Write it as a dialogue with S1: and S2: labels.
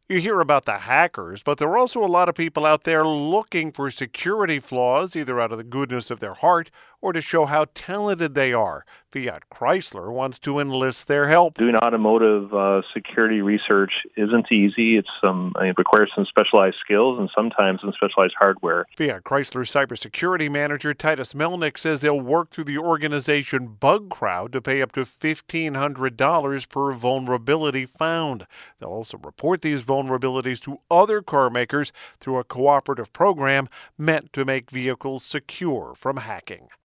S1: You hear about the hackers, but there are also a lot of people out there looking for security flaws, either out of the goodness of their heart or to show how talented they are. Fiat Chrysler wants to enlist their help.
S2: Doing automotive security research isn't easy. It requires some specialized skills and sometimes some specialized hardware.
S1: Fiat Chrysler's cybersecurity manager Titus Melnick says they'll work through the organization Bug Crowd to pay up to $1,500 per vulnerability found. They'll also report these vulnerabilities to other car makers through a cooperative program meant to make vehicles secure from hacking.